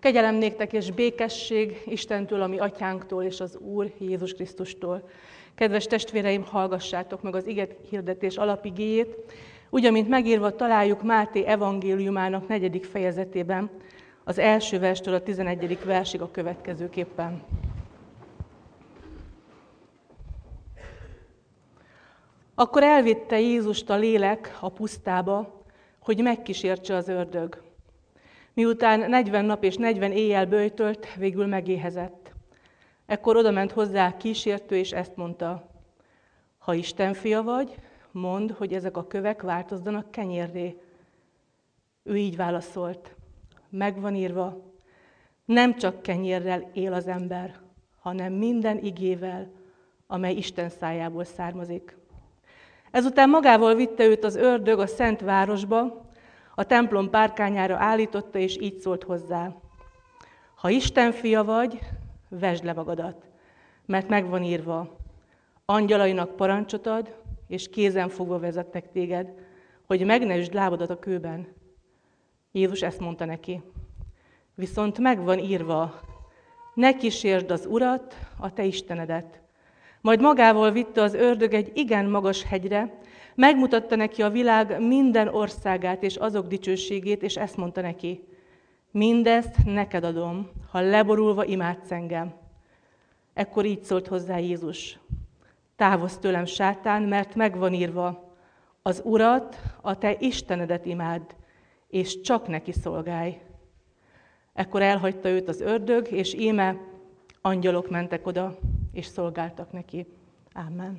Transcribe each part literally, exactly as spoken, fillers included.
Kegyelem néktek és békesség Istentől, a mi atyánktól és az Úr Jézus Krisztustól. Kedves testvéreim, hallgassátok meg az ige hirdetés alapigéjét, úgy, amint megírva találjuk Máté evangéliumának negyedik fejezetében, az első verstől a tizenegyedik versig a következőképpen. Akkor elvitte Jézust a lélek a pusztába, hogy megkísértse az ördög. Miután negyven nap és negyven éjjel böjtölt, végül megéhezett. Ekkor odament hozzá a kísértő, és ezt mondta: ha Isten fia vagy, mondd, hogy ezek a kövek változzanak kenyérré. Ő így válaszolt: meg van írva, nem csak kenyérrel él az ember, hanem minden igével, amely Isten szájából származik. Ezután magával vitte őt az ördög a szent városba, a templom párkányára állította, és így szólt hozzá: ha Isten fia vagy, vesd le magadat, mert meg van írva, angyalainak parancsot ad, és kézen fogva vezetnek téged, hogy meg ne üsd lábadat a kőben. Jézus ezt mondta neki: viszont meg van írva, ne kísérd az Urat, a te Istenedet. Majd magával vitte az ördög egy igen magas hegyre, megmutatta neki a világ minden országát és azok dicsőségét, és ezt mondta neki: mindezt neked adom, ha leborulva imádsz engem. Ekkor így szólt hozzá Jézus: távozz tőlem, sátán, mert meg van írva, az Urat, a te Istenedet imádd, és csak neki szolgálj. Ekkor elhagyta őt az ördög, és íme angyalok mentek oda, és szolgáltak neki. Ámen.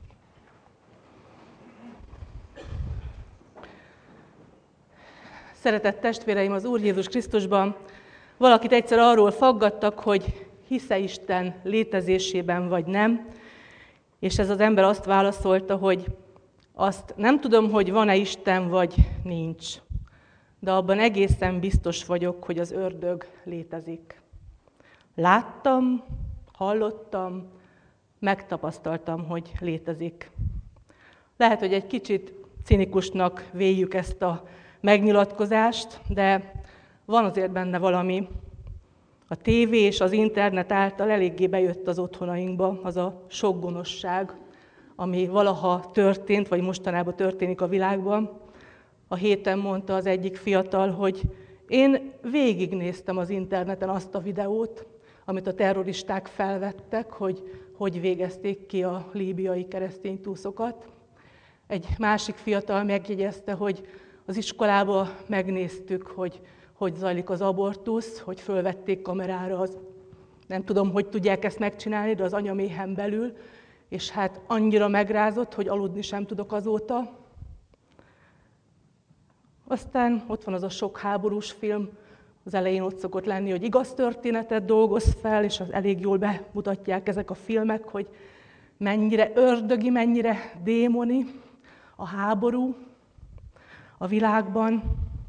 Szeretett testvéreim, az Úr Jézus Krisztusban valakit egyszer arról faggattak, hogy hisz-e Isten létezésében vagy nem, és ez az ember azt válaszolta, hogy azt nem tudom, hogy van-e Isten vagy nincs, de abban egészen biztos vagyok, hogy az ördög létezik. Láttam, hallottam, megtapasztaltam, hogy létezik. Lehet, hogy egy kicsit cinikusnak véljük ezt a megnyilatkozást, de van azért benne valami. A tévé és az internet által eléggé bejött az otthonainkba az a sok gonoszság, ami valaha történt, vagy mostanában történik a világban. A héten mondta az egyik fiatal, hogy én végignéztem az interneten azt a videót, amit a terroristák felvettek, hogy hogy végezték ki a líbiai keresztény túszokat. Egy másik fiatal megjegyezte, hogy az iskolában megnéztük, hogy hogy zajlik az abortusz, hogy fölvették kamerára, az, nem tudom, hogy tudják ezt megcsinálni, de az anyaméhen belül, és hát annyira megrázott, hogy aludni sem tudok azóta. Aztán ott van az a sok háborús film, az elején ott szokott lenni, hogy igaz történetet dolgoz fel, és az elég jól bemutatják ezek a filmek, hogy mennyire ördögi, mennyire démoni a háború a világban.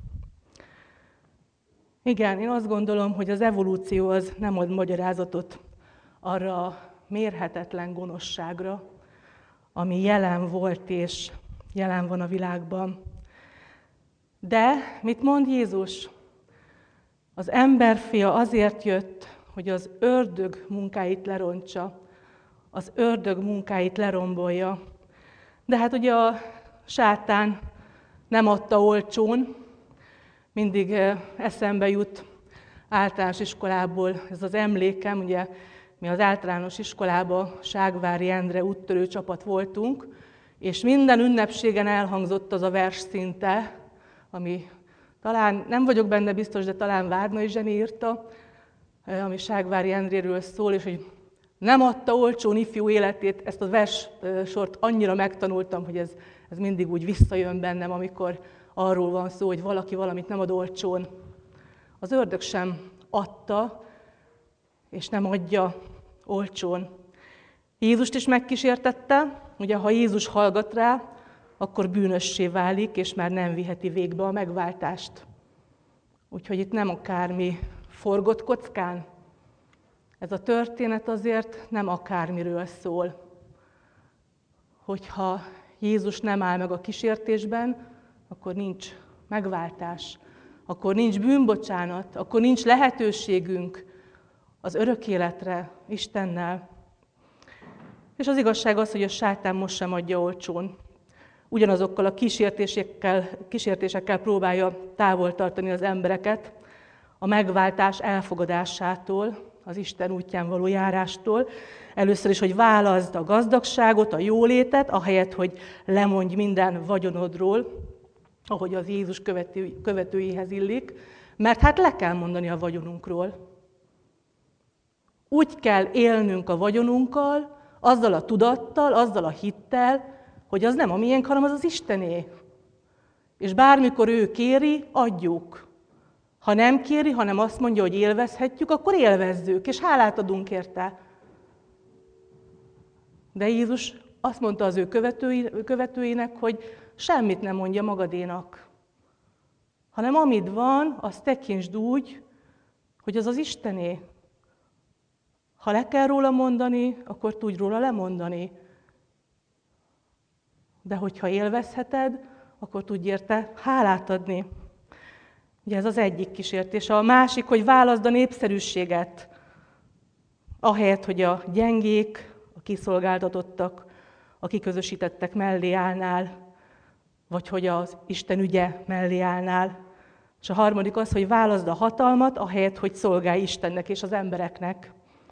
Igen, én azt gondolom, hogy az evolúció az nem ad magyarázatot arra a mérhetetlen gonoszságra, ami jelen volt és jelen van a világban. De mit mond Jézus? Az emberfia azért jött, hogy az ördög munkáit lerontsa, az ördög munkáit lerombolja. De hát ugye a sátán nem adta olcsón, mindig eszembe jut általános iskolából ez az emlékem, ugye mi az általános iskolában Ságvári Endre úttörő csapat voltunk, és minden ünnepségen elhangzott az a vers szinte, ami talán, nem vagyok benne biztos, de talán Várnai Zseni írta, ami Ságvári Endréről szól, és hogy nem adta olcsón ifjú életét, ezt a verssort annyira megtanultam, hogy ez, ez mindig úgy visszajön bennem, amikor arról van szó, hogy valaki valamit nem ad olcsón. Az ördög sem adta, és nem adja olcsón. Jézust is megkísértette, ugye ha Jézus hallgat rá, akkor bűnössé válik, és már nem viheti végbe a megváltást. Úgyhogy itt nem akármi forgott kockán. Ez a történet azért nem akármiről szól. Hogyha Jézus nem áll meg a kísértésben, akkor nincs megváltás. akkor nincs bűnbocsánat, akkor nincs lehetőségünk az örök életre Istennel. És az igazság az, hogy a sátán most sem adja olcsón. Ugyanazokkal a kísértésekkel, kísértésekkel próbálja távol tartani az embereket a megváltás elfogadásától, az Isten útján való járástól. Először is, hogy válaszd a gazdagságot, a jólétet, ahelyett, hogy lemondj minden vagyonodról, ahogy az Jézus követő, követőihez illik, mert hát le kell mondani a vagyonunkról. Úgy kell élnünk a vagyonunkkal, azzal a tudattal, azzal a hittel, hogy az nem a miénk, hanem az az Istené. És bármikor ő kéri, adjuk. Ha nem kéri, hanem azt mondja, hogy élvezhetjük, akkor élvezzük, és hálát adunk érte. De Jézus azt mondta az ő követői, követőinek, hogy semmit nem mondja magadénak, hanem amit van, azt tekintsd úgy, hogy az az Istené. Ha le kell róla mondani, akkor tudj róla lemondani. De hogyha élvezheted, akkor tudj érte hálát adni. Ugye ez az egyik kísértés. A másik, hogy válaszd a népszerűséget. Ahelyett, hogy a gyengék, a kiszolgáltatottak, a kiközösítettek mellé állnál, vagy hogy az Isten ügye mellé állnál. És a harmadik az, hogy válaszd a hatalmat, ahelyett, hogy szolgálj Istennek és az embereknek.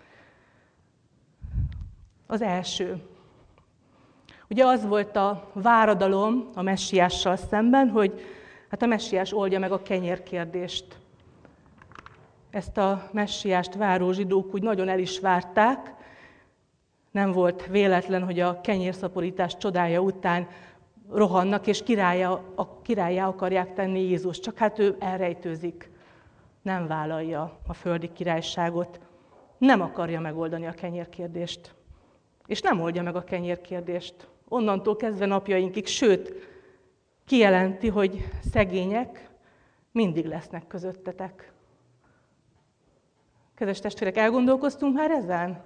Az első. Ugye az volt a váradalom a messiással szemben, hogy hát a messiás oldja meg a kenyérkérdést. Ezt a messiást váró zsidók úgy nagyon el is várták. Nem volt véletlen, hogy a kenyérszaporítás csodája után rohannak, és királyá, a királyá akarják tenni Jézust. Csak hát ő elrejtőzik, nem vállalja a földi királyságot, nem akarja megoldani a kenyérkérdést. És nem oldja meg a kenyérkérdést. Onnantól kezdve napjainkig, sőt, kijelenti, hogy szegények mindig lesznek közöttetek. Kedves testvérek, elgondolkoztunk már ezen?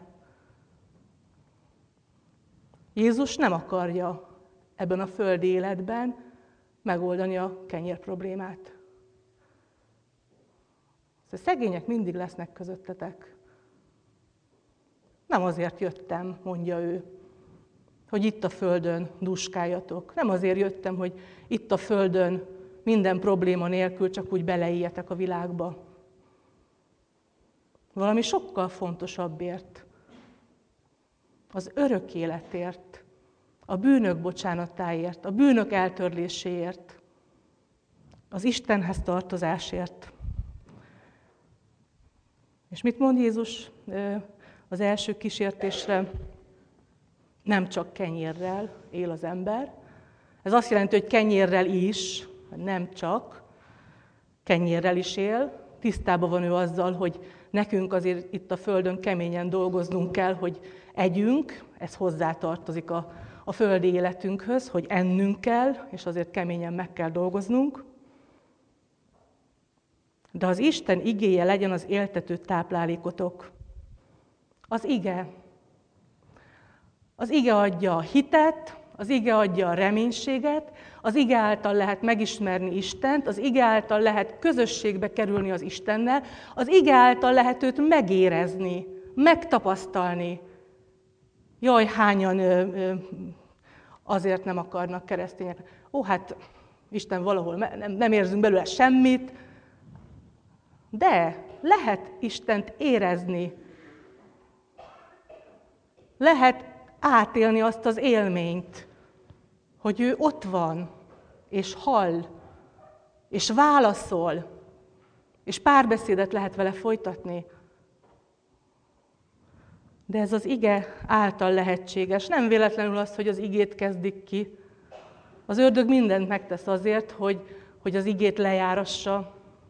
Jézus nem akarja ebben a földi életben megoldani a kenyér problémát. A szegények mindig lesznek közöttetek. Nem azért jöttem, mondja ő, hogy itt a földön dúskáljatok. Nem azért jöttem, hogy itt a földön minden probléma nélkül csak úgy beleéljetek a világba. Valami sokkal fontosabbért. Az örök életért, a bűnök bocsánatáért, a bűnök eltörléséért, az Istenhez tartozásért. És mit mond Jézus az első kísértésre? Nem csak kenyérrel él az ember. Ez azt jelenti, hogy kenyérrel is, nem csak, kenyérrel is él. Tisztában van ő azzal, hogy nekünk azért itt a földön keményen dolgoznunk kell, hogy együnk, ez hozzátartozik a, a földi életünkhöz, hogy ennünk kell, és azért keményen meg kell dolgoznunk. De az Isten igéje legyen az éltető táplálékotok. Az ige. Az ige adja a hitet, az ige adja a reménységet, az ige által lehet megismerni Istent, az ige által lehet közösségbe kerülni az Istennel, az ige által lehet őt megérezni, megtapasztalni. Jaj, hányan ö, ö, azért nem akarnak keresztények. Ó, hát Isten valahol nem, nem érzünk belőle semmit, de lehet Istent érezni. Lehet átélni azt az élményt, hogy ő ott van, és hall, és válaszol, és párbeszédet lehet vele folytatni. De ez az ige által lehetséges. Nem véletlenül az, hogy az igét kezdik ki. Az ördög mindent megtesz azért, hogy, hogy az igét lejárassa.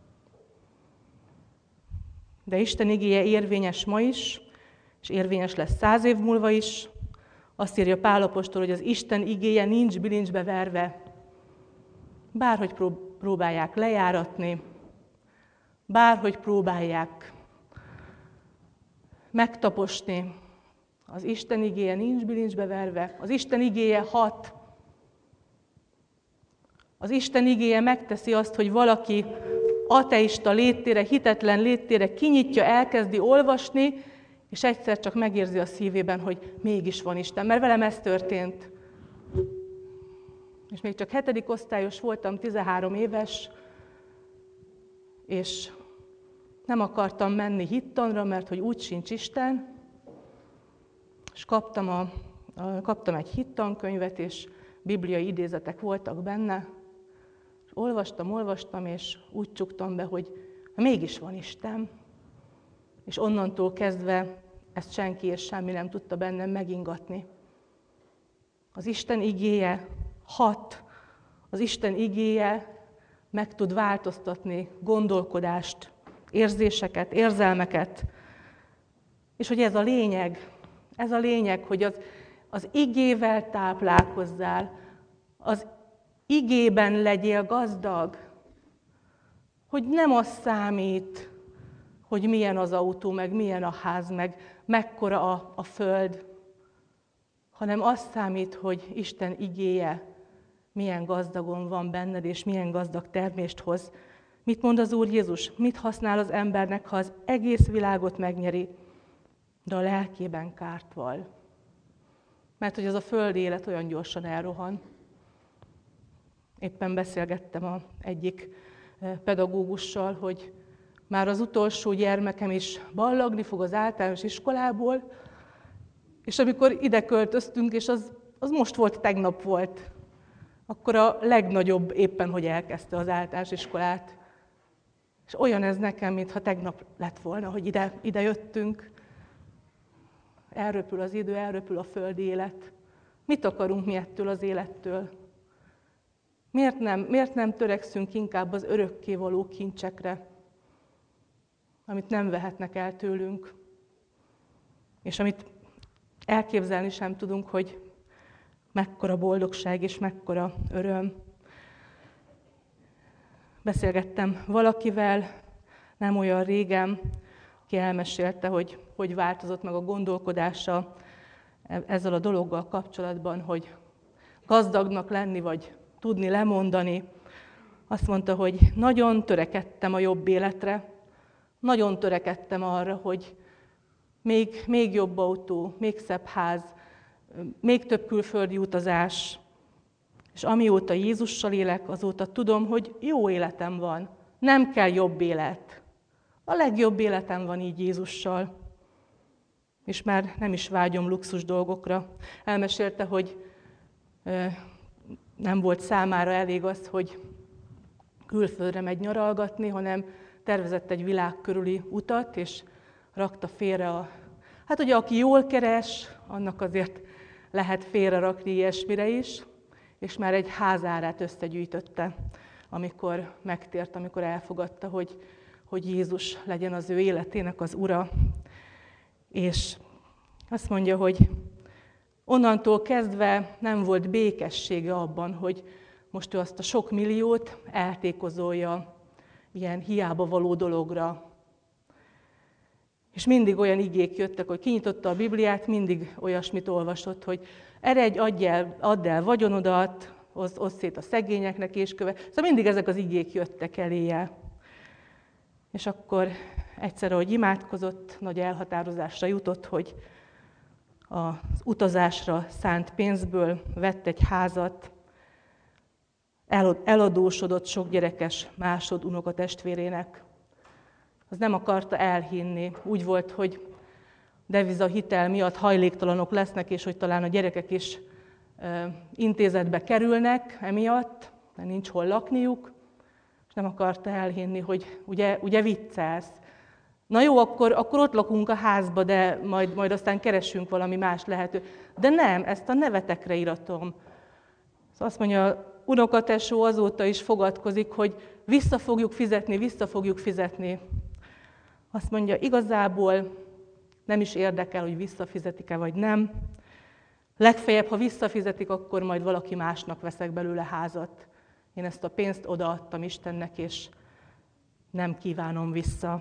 De Isten igéje érvényes ma is, és érvényes lesz száz év múlva is. Azt írja Pál apostol, hogy az Isten igéje nincs bilincsbe verve. Bárhogy próbálják lejáratni, bárhogy próbálják megtaposni, az Isten igéje nincs bilincsbe verve. Az Isten igéje hat. Az Isten igéje megteszi azt, hogy valaki ateista léttére, hitetlen léttére kinyitja, elkezdi olvasni, és egyszer csak megérzi a szívében, hogy mégis van Isten, mert velem ez történt. És még csak hetedik osztályos voltam, tizenhárom éves, és nem akartam menni hittanra, mert hogy úgy sincs Isten, és kaptam, a, a, kaptam egy hittankönyvet, és bibliai idézetek voltak benne, és olvastam, olvastam, és úgy csuktam be, hogy mégis van Isten. És onnantól kezdve ezt senki és semmi nem tudta bennem megingatni. Az Isten igéje hat, az Isten igéje meg tud változtatni gondolkodást, érzéseket, érzelmeket. És hogy ez a lényeg, ez a lényeg, hogy az, az igével táplálkozzál, az igében legyél gazdag, hogy nem az számít, hogy milyen az autó, meg milyen a ház, meg mekkora a, a föld, hanem az számít, hogy Isten igéje milyen gazdagon van benned, és milyen gazdag termést hoz. Mit mond az Úr Jézus? Mit használ az embernek, ha az egész világot megnyeri, de a lelkében kárt val? Mert hogy az a földi élet olyan gyorsan elrohan. Éppen beszélgettem a egyik pedagógussal, hogy már az utolsó gyermekem is ballagni fog az általános iskolából, és amikor ide költöztünk, és az, az most volt, tegnap volt, akkor a legnagyobb éppen, hogy elkezdte az általános iskolát. És olyan ez nekem, mintha tegnap lett volna, hogy ide, ide jöttünk. Elröpül az idő, elröpül a földi élet. Mit akarunk mi ettől az élettől? Miért nem, miért nem törekszünk inkább az örökkévaló kincsekre, amit nem vehetnek el tőlünk, és amit elképzelni sem tudunk, hogy mekkora boldogság és mekkora öröm. Beszélgettem valakivel nem olyan régen, aki elmesélte, hogy hogy változott meg a gondolkodása ezzel a dologgal kapcsolatban, hogy gazdagnak lenni, vagy tudni lemondani. Azt mondta, hogy nagyon törekedtem a jobb életre, nagyon törekedtem arra, hogy még, még jobb autó, még szebb ház, még több külföldi utazás. És amióta Jézussal élek, azóta tudom, hogy jó életem van. Nem kell jobb élet. A legjobb életem van így Jézussal. És már nem is vágyom luxus dolgokra. Elmesélte, hogy nem volt számára elég az, hogy külföldre megy nyaralgatni, hanem tervezett egy világ körüli utat, és rakta félre a... Hát ugye, aki jól keres, annak azért lehet félre rakni ilyesmire is, és már egy házárát összegyűjtötte, amikor megtért, amikor elfogadta, hogy, hogy Jézus legyen az ő életének az ura. És azt mondja, hogy onnantól kezdve nem volt békessége abban, hogy most ő azt a sok milliót eltékozolja ilyen hiába való dologra. És mindig olyan igék jöttek, hogy kinyitotta a Bibliát, mindig olyasmit olvasott, hogy eredj, adj el, add el vagyonodat, oszd, oszd szét a szegényeknek és köve. Szóval mindig ezek az igék jöttek eléje. És akkor egyszer, ahogy imádkozott, nagy elhatározásra jutott, hogy az utazásra szánt pénzből vett egy házat, eladósodott sok gyerekes másod unokatestvérének. Az nem akarta elhinni. Úgy volt, hogy devizahitel miatt hajléktalanok lesznek, és hogy talán a gyerekek is intézetbe kerülnek emiatt, mert nincs hol lakniuk, és nem akarta elhinni, hogy ugye, ugye viccelsz. Na jó, akkor, akkor ott lakunk a házba, de majd, majd aztán keressünk valami más lehető. De nem, ezt a nevetekre iratom. Szóval azt mondja, unokatesó azóta is fogadkozik, hogy vissza fogjuk fizetni, vissza fogjuk fizetni. Azt mondja, igazából nem is érdekel, hogy visszafizetik-e vagy nem. Legfeljebb, ha visszafizetik, akkor majd valaki másnak veszek belőle házat. Én ezt a pénzt odaadtam Istennek, és nem kívánom vissza.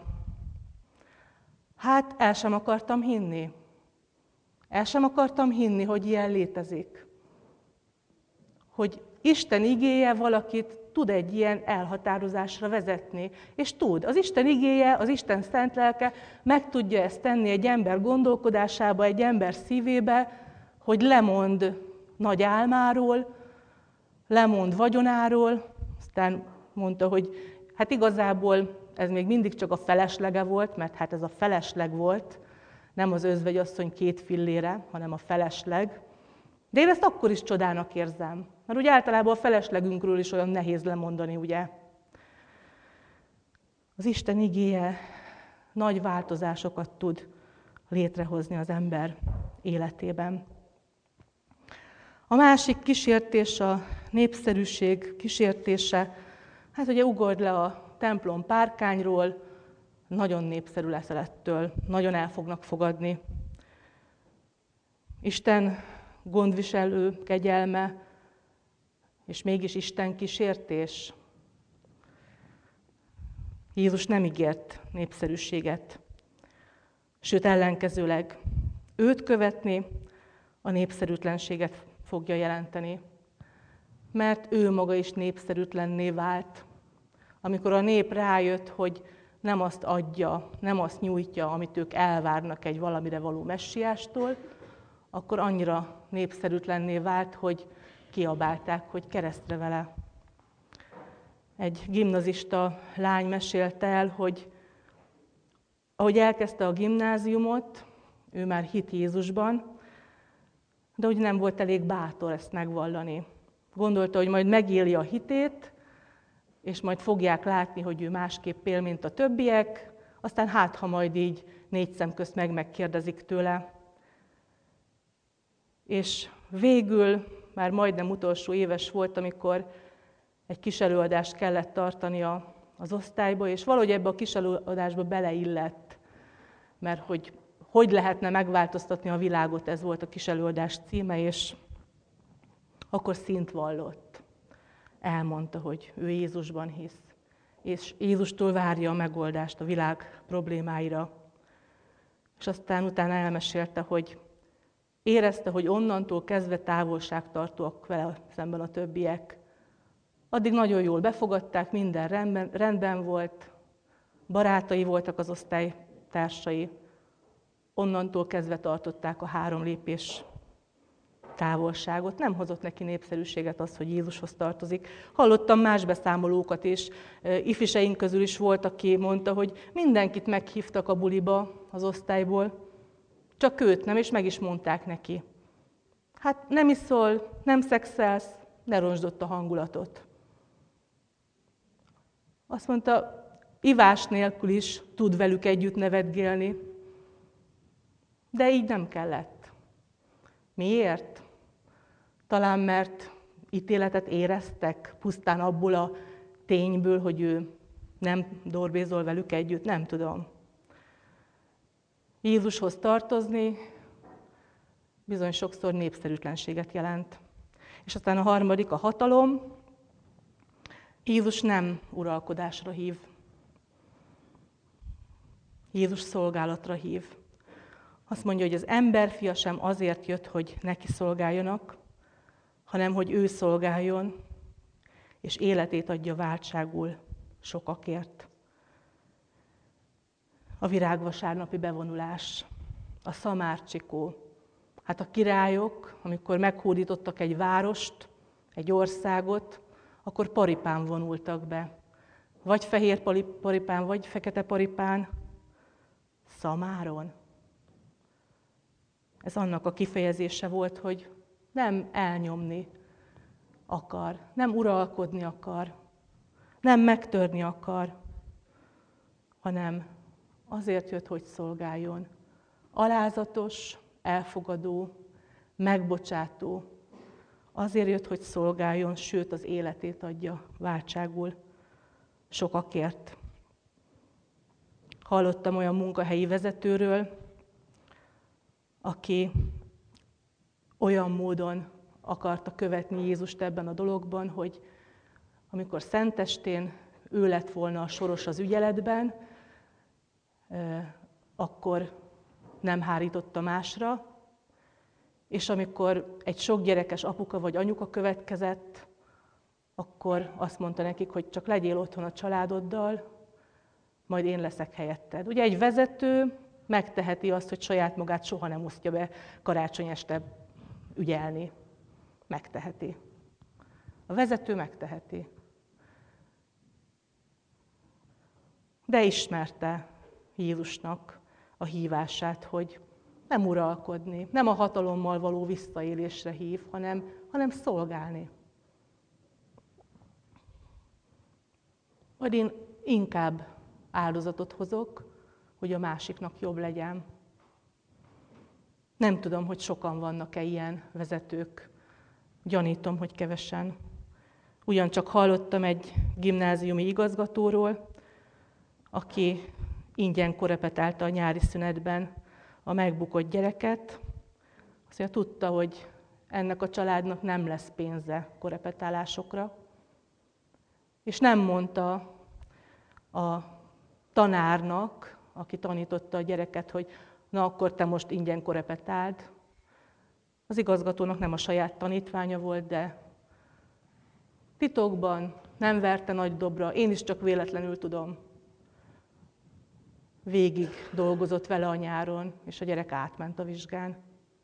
Hát el sem akartam hinni. El sem akartam hinni, hogy ilyen létezik. Hogy Isten igéje valakit tud egy ilyen elhatározásra vezetni. És tud. Az Isten igéje, az Isten szent lelke meg tudja ezt tenni egy ember gondolkodásába, egy ember szívébe, hogy lemond nagy álmáról, lemond vagyonáról, aztán mondta, hogy hát igazából ez még mindig csak a feleslega volt, mert hát ez a felesleg volt, nem az özvegyasszony két fillére, hanem a felesleg. De én ezt akkor is csodának érzem, mert úgy általában a feleslegünkről is olyan nehéz lemondani, ugye? Az Isten igéje nagy változásokat tud létrehozni az ember életében. A másik kísértés, a népszerűség kísértése, hát ugye ugorj le a templom párkányról, nagyon népszerű leszel ettől, nagyon el fognak fogadni. Isten gondviselő kegyelme, és mégis Isten kísértés. Jézus nem ígért népszerűséget, sőt ellenkezőleg őt követni a népszerűtlenséget fogja jelenteni, mert ő maga is népszerűtlenné vált. Amikor a nép rájött, hogy nem azt adja, nem azt nyújtja, amit ők elvárnak egy valamire való messiástól, akkor annyira népszerűtlenné vált, hogy kiabálták, hogy keresztre vele. Egy gimnazista lány mesélte el, hogy ahogy elkezdte a gimnáziumot, ő már hitt Jézusban, de úgy nem volt elég bátor ezt megvallani. Gondolta, hogy majd megéli a hitét, és majd fogják látni, hogy ő másképp él, mint a többiek, aztán hát, ha majd így négy szem közt meg megkérdezik tőle. És végül, már majdnem utolsó éves volt, amikor egy kis előadást kellett tartania az osztályba, és valahogy ebbe a kis előadásba beleillett, mert hogy hogy lehetne megváltoztatni a világot, ez volt a kis előadás címe, és akkor színt vallott. Elmondta, hogy ő Jézusban hisz, és Jézustól várja a megoldást a világ problémáira. És aztán utána elmesélte, hogy érezte, hogy onnantól kezdve távolságtartóak vele szemben a többiek. Addig nagyon jól befogadták, minden rendben, rendben volt, barátai voltak az osztálytársai, onnantól kezdve tartották a három lépés távolságot. Nem hozott neki népszerűséget az, hogy Jézushoz tartozik. Hallottam más beszámolókat is, ifjúseink közül is volt, aki mondta, hogy mindenkit meghívtak a buliba az osztályból, csak őt nem, és meg is mondták neki. Hát nem iszol, nem szexelsz, ne roncsd ott a hangulatot. Azt mondta, ivás nélkül is tud velük együtt nevetgélni, de így nem kellett. Miért? Talán mert ítéletet éreztek pusztán abból a tényből, hogy ő nem dorbézol velük együtt, nem tudom. Jézushoz tartozni bizony sokszor népszerűtlenséget jelent. És aztán a harmadik, a hatalom. Jézus nem uralkodásra hív. Jézus szolgálatra hív. Azt mondja, hogy az emberfia sem azért jött, hogy neki szolgáljanak, hanem hogy ő szolgáljon, és életét adja váltságul sokakért. A virágvasárnapi bevonulás, a szamárcsikó. Hát a királyok, amikor meghódítottak egy várost, egy országot, akkor paripán vonultak be. Vagy fehér paripán, vagy fekete paripán, szamáron. Ez annak a kifejezése volt, hogy nem elnyomni akar, nem uralkodni akar, nem megtörni akar, hanem azért jött, hogy szolgáljon. Alázatos, elfogadó, megbocsátó. Azért jött, hogy szolgáljon, sőt az életét adja váltságul sokakért. Hallottam olyan munkahelyi vezetőről, aki olyan módon akarta követni Jézust ebben a dologban, hogy amikor szentestén ő lett volna a soros az ügyeletben, akkor nem hárította másra, és amikor egy sok gyerekes apuka vagy anyuka következett, akkor azt mondta nekik, hogy csak legyél otthon a családoddal, majd én leszek helyetted. Ugye egy vezető megteheti azt, hogy saját magát soha nem osztja be karácsony este ügyelni. Megteheti. A vezető megteheti. De ismerte Jézusnak a hívását, hogy nem uralkodni, nem a hatalommal való visszaélésre hív, hanem, hanem szolgálni. Majd én inkább áldozatot hozok, hogy a másiknak jobb legyen. Nem tudom, hogy sokan vannak-e ilyen vezetők. Gyanítom, hogy kevesen. Ugyancsak hallottam egy gimnáziumi igazgatóról, aki ingyen korepetálta a nyári szünetben a megbukott gyereket. Azt mondja, tudta, hogy ennek a családnak nem lesz pénze korepetálásokra. És nem mondta a tanárnak, aki tanította a gyereket, hogy na akkor te most ingyen korepetáld. Az igazgatónak nem a saját tanítványa volt, de titokban nem verte nagy dobra, én is csak véletlenül tudom. Végig dolgozott vele a nyáron, és a gyerek átment a vizsgán.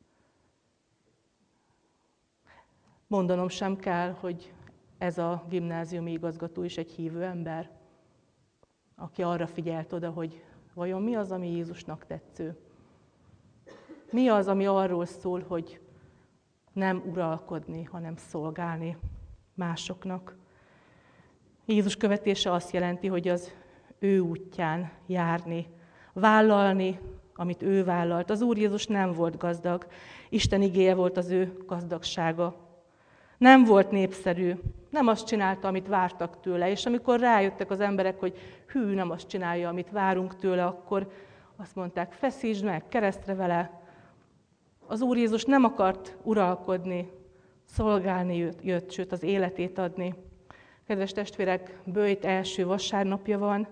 Mondanom sem kell, hogy ez a gimnáziumi igazgató is egy hívő ember, aki arra figyelt oda, hogy vajon mi az, ami Jézusnak tetsző. Mi az, ami arról szól, hogy nem uralkodni, hanem szolgálni másoknak. Jézus követése azt jelenti, hogy az ő útján járni, vállalni, amit ő vállalt. Az Úr Jézus nem volt gazdag, Isten igéje volt az ő gazdagsága. Nem volt népszerű, nem azt csinálta, amit vártak tőle, és amikor rájöttek az emberek, hogy hű, nem azt csinálja, amit várunk tőle, akkor azt mondták, feszítsd meg, keresztre vele. Az Úr Jézus nem akart uralkodni, szolgálni jött, sőt az életét adni. Kedves testvérek, böjt első vasárnapja van,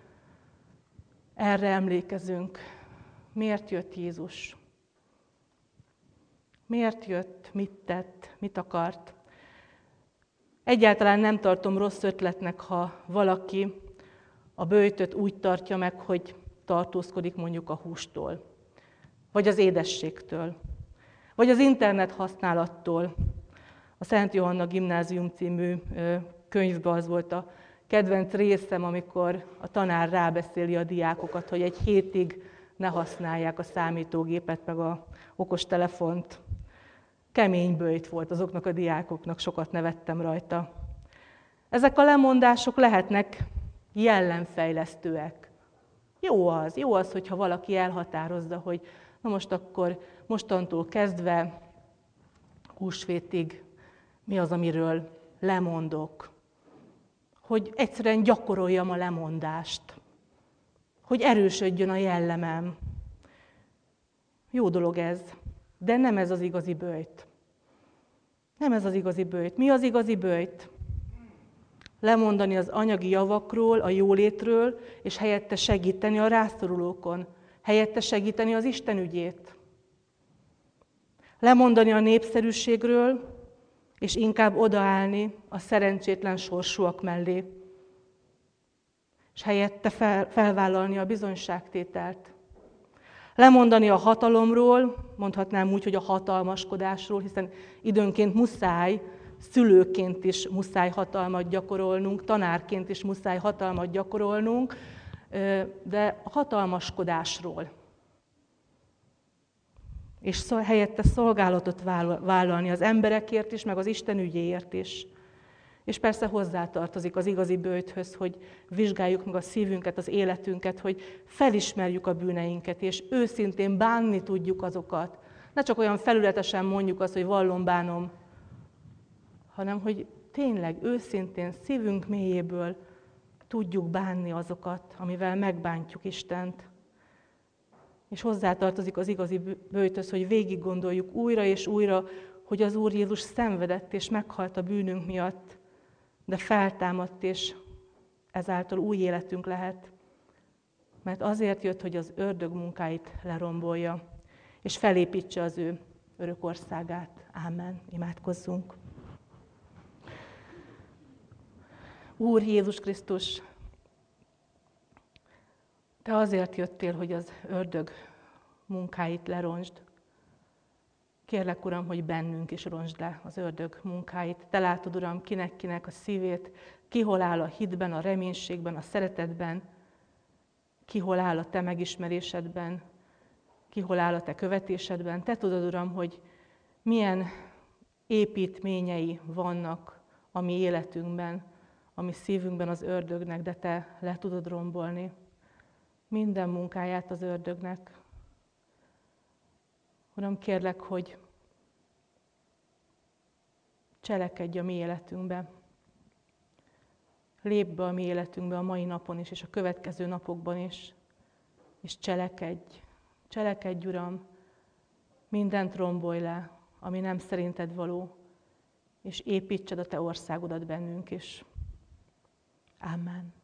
erre emlékezünk. Miért jött Jézus? Miért jött, mit tett, mit akart? Egyáltalán nem tartom rossz ötletnek, ha valaki a böjtöt úgy tartja meg, hogy tartózkodik mondjuk a hústól, vagy az édességtől, vagy az internet használattól. A Szent Johanna Gimnázium című könyvben az volt a kedvenc részem, amikor a tanár rábeszéli a diákokat, hogy egy hétig ne használják a számítógépet, meg a okostelefont. Kemény böjt volt azoknak a diákoknak, sokat nevettem rajta. Ezek a lemondások lehetnek jellemfejlesztőek. Jó az, jó az, hogyha valaki elhatározza, hogy na most akkor mostantól kezdve húsvétig mi az, amiről lemondok. Hogy egyszerűen gyakoroljam a lemondást. Hogy erősödjön a jellemem. Jó dolog ez, de nem ez az igazi böjt. Nem ez az igazi böjt. Mi az igazi böjt? Lemondani az anyagi javakról, a jólétről, és helyette segíteni a rászorulókon. Helyette segíteni az Isten ügyét. Lemondani a népszerűségről, és inkább odaállni a szerencsétlen sorsúak mellé. És helyette fel, felvállalni a bizonyságtételt. Lemondani a hatalomról, mondhatnám úgy, hogy a hatalmaskodásról, hiszen időnként muszáj, szülőként is muszáj hatalmat gyakorolnunk, tanárként is muszáj hatalmat gyakorolnunk, de a hatalmaskodásról. És helyette szolgálatot vállalni az emberekért is, meg az Isten ügyéért is. És persze hozzátartozik az igazi böjthöz, hogy vizsgáljuk meg a szívünket, az életünket, hogy felismerjük a bűneinket, és őszintén bánni tudjuk azokat. Ne csak olyan felületesen mondjuk azt, hogy vallom, bánom, hanem hogy tényleg őszintén szívünk mélyéből tudjuk bánni azokat, amivel megbántjuk Istent. És hozzátartozik az igazi böjthöz, hogy végig gondoljuk újra és újra, hogy az Úr Jézus szenvedett és meghalt a bűnünk miatt, de feltámadt, és ezáltal új életünk lehet. Mert azért jött, hogy az ördög munkáit lerombolja, és felépítse az ő örök országát. Ámen. Imádkozzunk. Úr Jézus Krisztus, Te azért jöttél, hogy az ördög munkáit leronsd. Kérlek, Uram, hogy bennünk is roncsd le az ördög munkáit. Te látod, Uram, kinek-kinek a szívét, ki hol áll a hitben, a reménységben, a szeretetben, ki hol áll a Te megismerésedben, ki hol áll a Te követésedben. Te tudod, Uram, hogy milyen építményei vannak a mi életünkben, a mi szívünkben az ördögnek, de Te le tudod rombolni minden munkáját az ördögnek. Uram, kérlek, hogy cselekedj a mi életünkbe. Lépj be a mi életünkbe a mai napon is, és a következő napokban is, és cselekedj. Cselekedj, Uram, mindent rombolj le, ami nem szerinted való, és építsed a Te országodat bennünk is. Amen.